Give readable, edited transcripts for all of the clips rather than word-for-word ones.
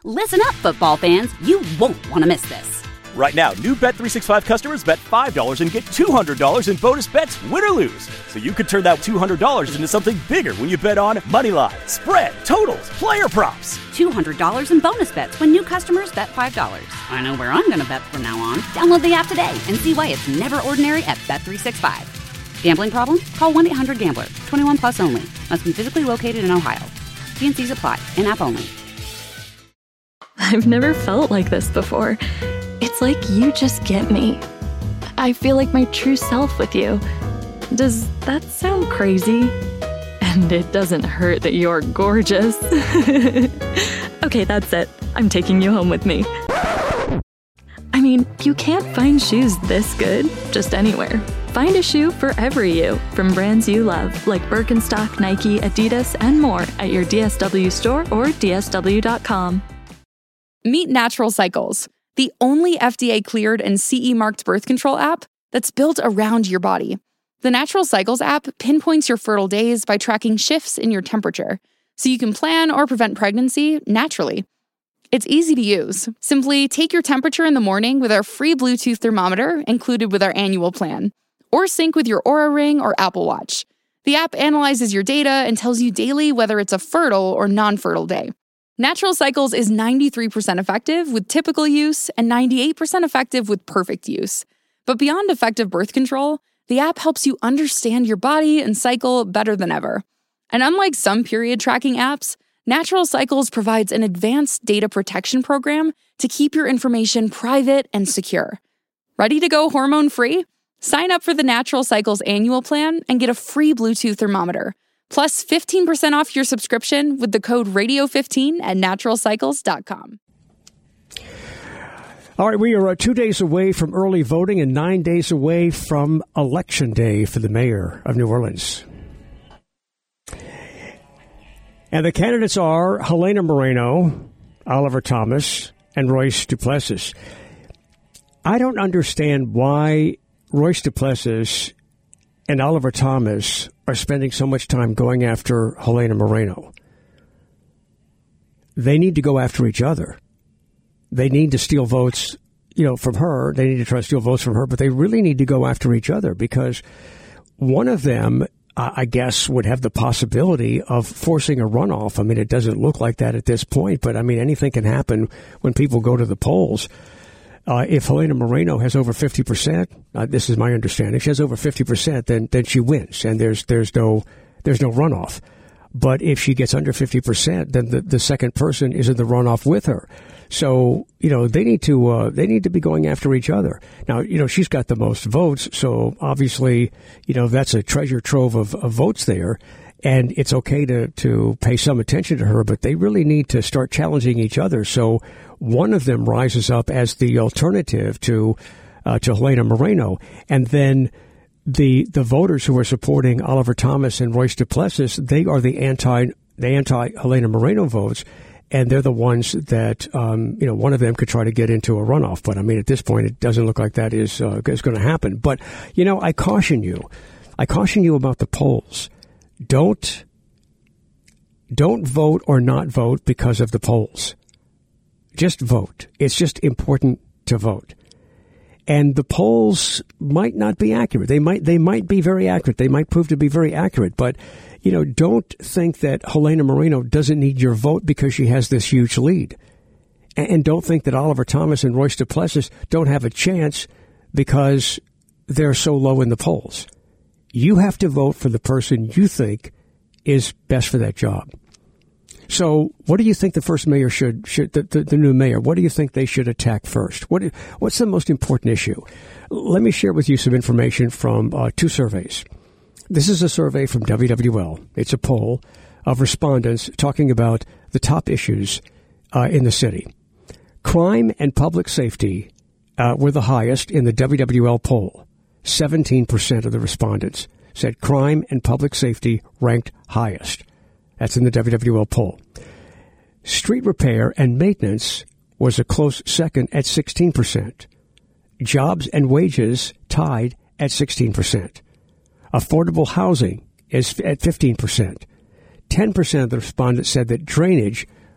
Listen up, football fans. You won't want to miss this. Right now, new Bet365 customers bet $5 and get $200 in bonus bets, win or lose. So you could turn that $200 into something bigger when you bet on moneyline, spread, totals, player props. $200 in bonus bets when new customers bet $5. I know where I'm going to bet from now on. Download the app today and see why it's never ordinary at Bet365. Gambling problem? Call 1-800-GAMBLER. 21 plus only. Must be physically located in Ohio. T&Cs apply. In-app only. I've never felt like this before. It's like you just get me. I feel like my true self with you. Does that sound crazy? And it doesn't hurt that you're gorgeous. Okay, that's it. I'm taking you home with me. I mean, you can't find shoes this good just anywhere. Find a shoe for every you from brands you love, like Birkenstock, Nike, Adidas, and more at your DSW store or DSW.com. Meet Natural Cycles, the only FDA-cleared and CE-marked birth control app that's built around your body. The Natural Cycles app pinpoints your fertile days by tracking shifts in your temperature, so you can plan or prevent pregnancy naturally. It's easy to use. Simply take your temperature in the morning with our free Bluetooth thermometer included with our annual plan, or sync with your Oura Ring or Apple Watch. The app analyzes your data and tells you daily whether it's a fertile or non-fertile day. Natural Cycles is 93% effective with typical use and 98% effective with perfect use. But beyond effective birth control, the app helps you understand your body and cycle better than ever. And unlike some period tracking apps, Natural Cycles provides an advanced data protection program to keep your information private and secure. Ready to go hormone-free? Sign up for the Natural Cycles annual plan and get a free Bluetooth thermometer. Plus 15% off your subscription with the code radio15 at naturalcycles.com. All right, we are 2 days away from early voting and 9 days away from Election Day for the mayor of New Orleans. And the candidates are Helena Moreno, Oliver Thomas, and Royce Duplessis. I don't understand why Royce Duplessis and Oliver Thomas are spending so much time going after Helena Moreno. They need to go after each other. They need to steal votes, from her. They need to try to steal votes from her, but they really need to go after each other because one of them, I guess, would have the possibility of forcing a runoff. I mean, it doesn't look like that at this point, but I mean, anything can happen when people go to the polls. If Helena Moreno has over 50%, this is my understanding, she has over 50%, then she wins, and there's no runoff. But if she gets under 50%, then the second person is in the runoff with her. So they need to be going after each other. Now she's got the most votes, so obviously that's a treasure trove of votes there. And it's okay to pay some attention to her, but they really need to start challenging each other. So one of them rises up as the alternative to Helena Moreno. And then the voters who are supporting Oliver Thomas and Royce Duplessis, they are the anti Helena Moreno votes. And they're the ones that, one of them could try to get into a runoff. But I mean, at this point, it doesn't look like that is going to happen. But, I caution you about the polls. Don't vote or not vote because of the polls. Just vote. It's just important to vote. And the polls might not be accurate. They might be very accurate. They might prove to be very accurate. But, don't think that Helena Moreno doesn't need your vote because she has this huge lead. And don't think that Oliver Thomas and Royce Duplessis don't have a chance because they're so low in the polls. You have to vote for the person you think is best for that job. So what do you think the first mayor should the new mayor, what do you think they should attack first? What's the most important issue? Let me share with you some information from two surveys. This is a survey from WWL. It's a poll of respondents talking about the top issues in the city. Crime and public safety were the highest in the WWL poll. 17% of the respondents said crime and public safety ranked highest. That's in the WWL poll. Street repair and maintenance was a close second at 16%. Jobs and wages tied at 16%. Affordable housing is at 15%. 10% of the respondents said that drainage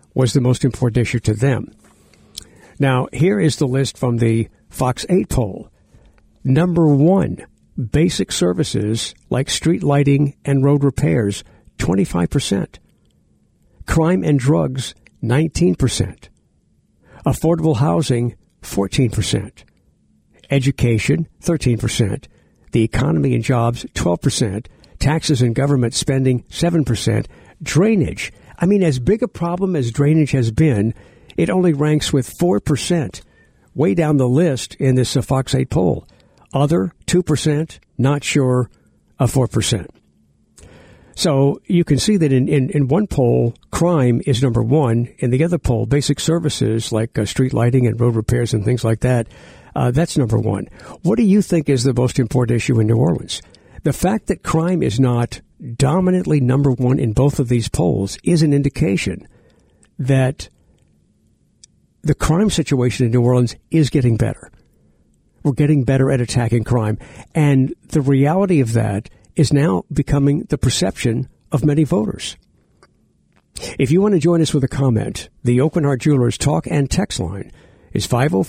was the most important issue to them. Now, here is the list from the Fox 8 poll. Number 1, basic services like street lighting and road repairs, 25%. Crime and drugs, 19%. Affordable housing, 14%. Education, 13%. The economy and jobs, 12%. Taxes and government spending, 7%. Drainage. I mean, as big a problem as drainage has been, it only ranks with 4%. Way down the list in this Fox 8 poll. Other, 2%. Not sure, 4%. So you can see that in one poll, crime is number 1. In the other poll, basic services like street lighting and road repairs and things like that, that's number 1. What do you think is the most important issue in New Orleans? The fact that crime is not dominantly number 1 in both of these polls is an indication that the crime situation in New Orleans is getting better. We're getting better at attacking crime. And the reality of that is now becoming the perception of many voters. If you want to join us with a comment, the Open Heart Jewelers talk and text line is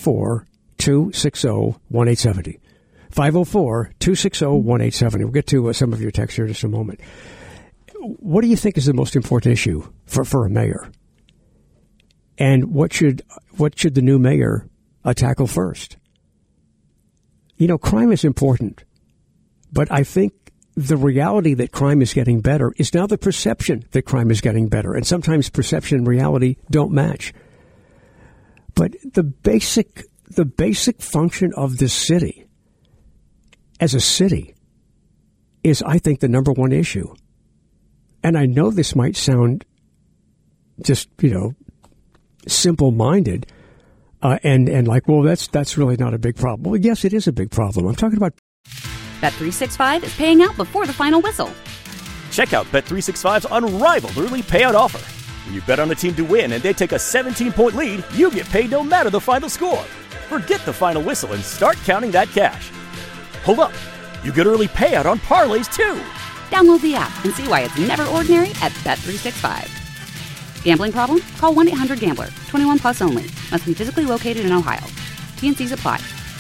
504-260-1870. 504-260-1870. We'll get to some of your texts here in just a moment. What do you think is the most important issue for a mayor? And what should the new mayor tackle first? You know, crime is important, but I think the reality that crime is getting better is now the perception that crime is getting better. And sometimes perception and reality don't match. But the basic function of this city as a city is, I think, the number 1 issue. And I know this might sound just, simple-minded and like, well, that's really not a big problem. Well, yes, it is a big problem. I'm talking about Bet365 is paying out before the final whistle. Check out Bet365's unrivaled early payout offer. When you bet on a team to win and they take a 17-point lead, you get paid no matter the final score. Forget the final whistle and start counting that cash. Hold up. You get early payout on parlays, too. Download the app and see why it's never ordinary at Bet365. Gambling problem? Call 1-800-GAMBLER. 21 plus only. Must be physically located in Ohio. T&Cs apply.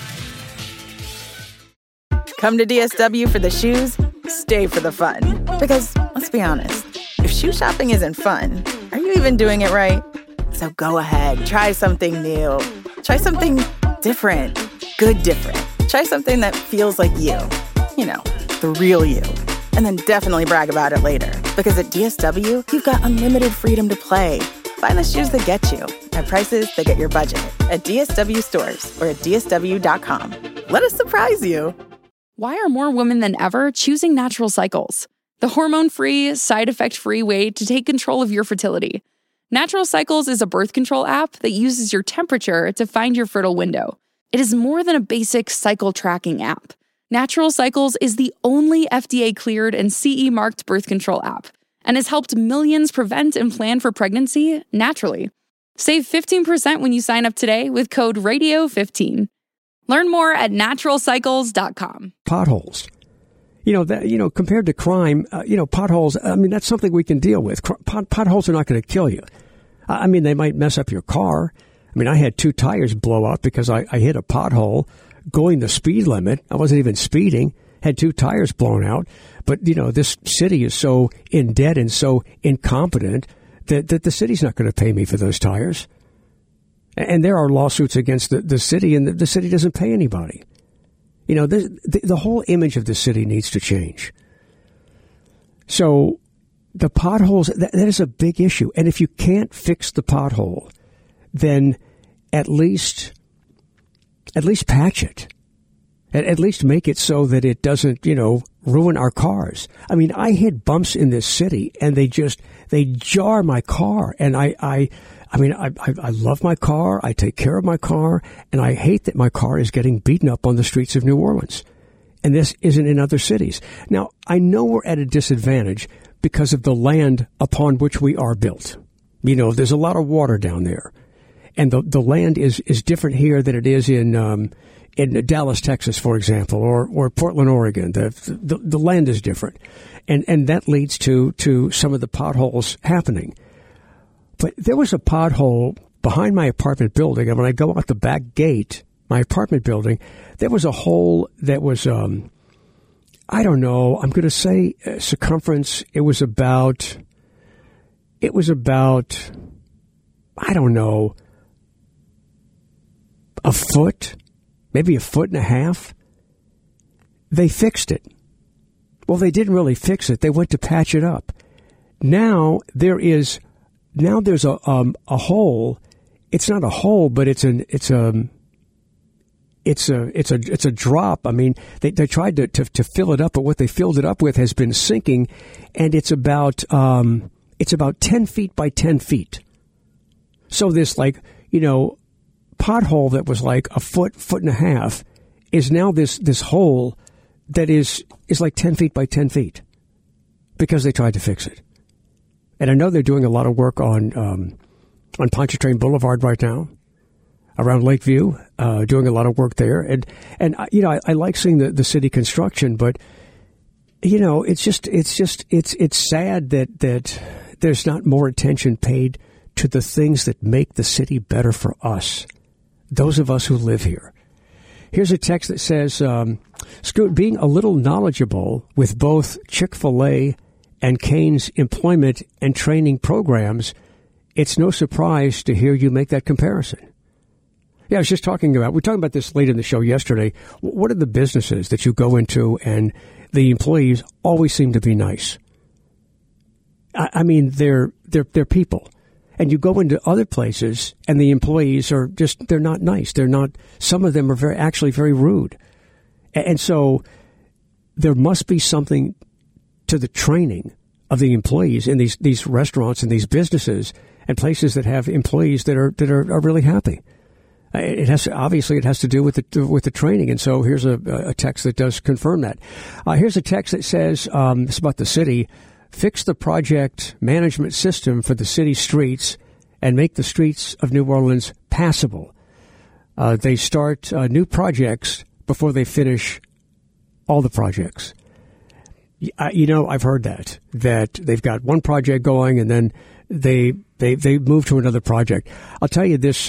Come to DSW for the shoes, stay for the fun. Because, let's be honest, if shoe shopping isn't fun, are you even doing it right? So go ahead, try something new. Try something different. Good different. Try something that feels like you. You know, the real you. And then definitely brag about it later. Because at DSW, you've got unlimited freedom to play. Find the shoes that get you at prices that get your budget at DSW stores or at DSW.com. Let us surprise you. Why are more women than ever choosing Natural Cycles? The hormone-free, side-effect-free way to take control of your fertility. Natural Cycles is a birth control app that uses your temperature to find your fertile window. It is more than a basic cycle tracking app. Natural Cycles is the only FDA-cleared and CE-marked birth control app and has helped millions prevent and plan for pregnancy naturally. Save 15% when you sign up today with code RADIO15. Learn more at naturalcycles.com. Potholes. Compared to crime, potholes, I mean, that's something we can deal with. Potholes are not going to kill you. I mean, they might mess up your car. I mean, I had 2 tires blow out because I hit a pothole going the speed limit. I wasn't even speeding, had 2 tires blown out. But, this city is so in debt and so incompetent that the city's not going to pay me for those tires. And there are lawsuits against the city, and the city doesn't pay anybody. The whole image of the city needs to change. So the potholes, that is a big issue. And if you can't fix the pothole, then at least patch it. At least make it so that it doesn't, ruin our cars. I mean, I hit bumps in this city, and they jar my car. And I love my car. I take care of my car, and I hate that my car is getting beaten up on the streets of New Orleans. And this isn't in other cities. Now, I know we're at a disadvantage because of the land upon which we are built. There's a lot of water down there. And the land is different here than it is in Dallas, Texas, for example, or Portland, Oregon. The land is different. And that leads to some of the potholes happening. But there was a pothole behind my apartment building, and when I go out the back gate, my apartment building, there was a hole that was, I don't know, I'm going to say circumference, it was about, I don't know, a foot, maybe a foot and a half. They fixed it. Well, they didn't really fix it. They went to patch it up. Now there's a hole. It's not a hole, but it's a drop. I mean, they tried to fill it up, but what they filled it up with has been sinking, and it's about 10 feet by 10 feet. So this pothole that was like a foot and a half is now this hole that is like 10 feet by 10 feet because they tried to fix it. And I know they're doing a lot of work on Pontchartrain Boulevard right now, around Lakeview, doing a lot of work there. And I like seeing the city construction, but it's sad that there's not more attention paid to the things that make the city better for us, those of us who live here. Here's a text that says, Scoot, being a little knowledgeable with both Chick-fil-A and Cane's employment and training programs, it's no surprise to hear you make that comparison. Yeah, I was just we're talking about this late in the show yesterday. What are the businesses that you go into and the employees always seem to be nice? I mean, they're people. And you go into other places and the employees they're not nice. Some of them are actually very rude. And so there must be something to the training of the employees in these restaurants and these businesses and places that have employees that are really happy. It has to do with the training. And so here's a text that does confirm that. Here's a text that says, it's about the city. Fix the project management system for the city streets and make the streets of New Orleans passable. They start new projects before they finish all the projects. I've heard that they've got one project going and then they move to another project. I'll tell you this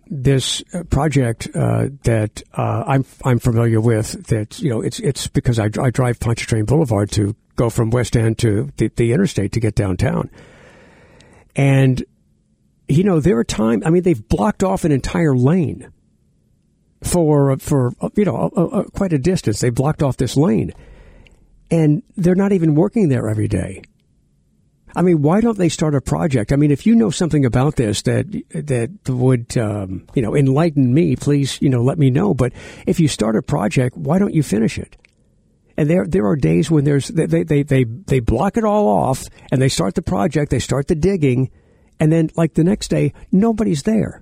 project that I'm familiar with. That it's because I drive Pontchartrain Boulevard to go from West End to the interstate to get downtown. And, there are times, they've blocked off an entire lane for quite a distance. They blocked off this lane. And they're not even working there every day. Why don't they start a project? If you know something about this that would, enlighten me, please, let me know. But if you start a project, why don't you finish it? And there are days when they block it all off and they start the project, they start the digging, and then like the next day, nobody's there.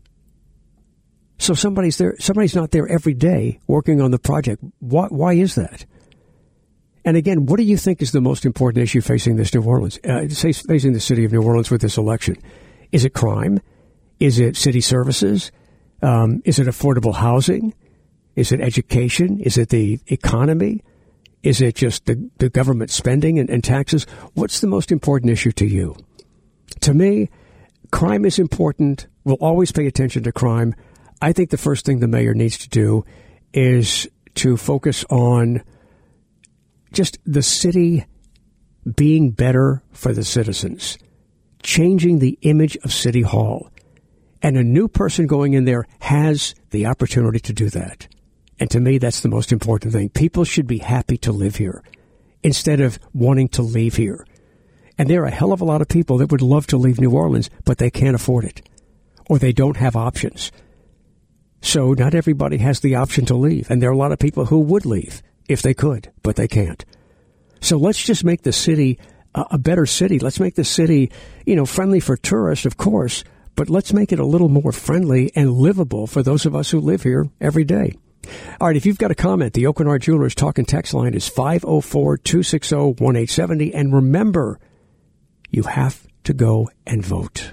So somebody's not there every day working on the project. Why is that? And again, what do you think is the most important issue facing facing the city of New Orleans with this election? Is it crime? Is it city services? Is it affordable housing? Is it education? Is it the economy? Is it just the government spending and taxes? What's the most important issue to you? To me, crime is important. We'll always pay attention to crime. I think the first thing the mayor needs to do is to focus on just the city being better for the citizens, changing the image of City Hall. And a new person going in there has the opportunity to do that. And to me, that's the most important thing. People should be happy to live here instead of wanting to leave here. And there are a hell of a lot of people that would love to leave New Orleans, but they can't afford it, or they don't have options. So not everybody has the option to leave. And there are a lot of people who would leave if they could, but they can't. So let's just make the city a better city. Let's make the city, friendly for tourists, of course, but let's make it a little more friendly and livable for those of us who live here every day. All right, if you've got a comment, the Oakenard Jewelers talk and text line is 504-260-1870. And remember, you have to go and vote.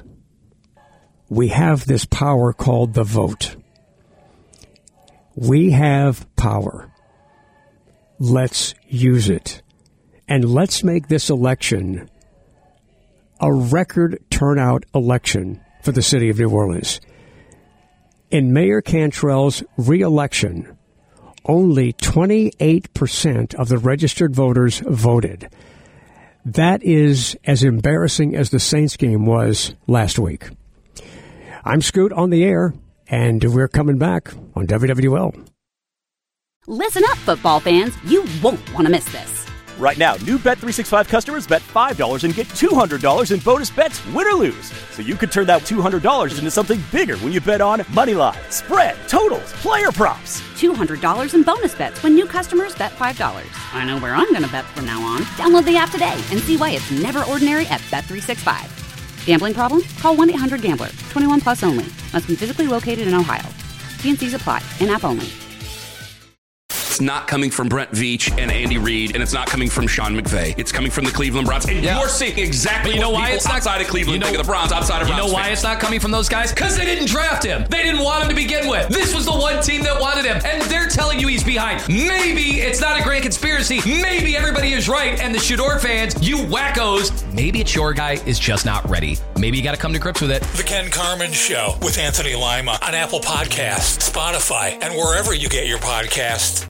We have this power called the vote. We have power. Let's use it. And let's make this election a record turnout election for the city of New Orleans. In Mayor Cantrell's re-election, only 28% of the registered voters voted. That is as embarrassing as the Saints game was last week. I'm Scoot on the air, and we're coming back on WWL. Listen up, football fans. You won't want to miss this. Right now, new Bet365 customers bet $5 and get $200 in bonus bets, win or lose. So you could turn that $200 into something bigger when you bet on money line, spread, totals, player props. $200 in bonus bets when new customers bet $5. I know where I'm going to bet from now on. Download the app today and see why it's never ordinary at Bet365. Gambling problem? Call 1-800-GAMBLER. 21 plus only. Must be physically located in Ohio. T&Cs apply. In-app only. It's not coming from Brent Veach and Andy Reid, and it's not coming from Sean McVay. It's coming from the Cleveland Browns. And you're seeing exactly what people outside of Cleveland think of the Browns, outside of Browns. You know why it's not coming from those guys? Because they didn't draft him. They didn't want him to begin with. This was the one team that wanted him, and they're telling you he's behind. Maybe it's not a grand conspiracy. Maybe everybody is right, and the Shador fans, you wackos, maybe it's your guy is just not ready. Maybe you got to come to grips with it. The Ken Carman Show with Anthony Lima on Apple Podcasts, Spotify, and wherever you get your podcasts.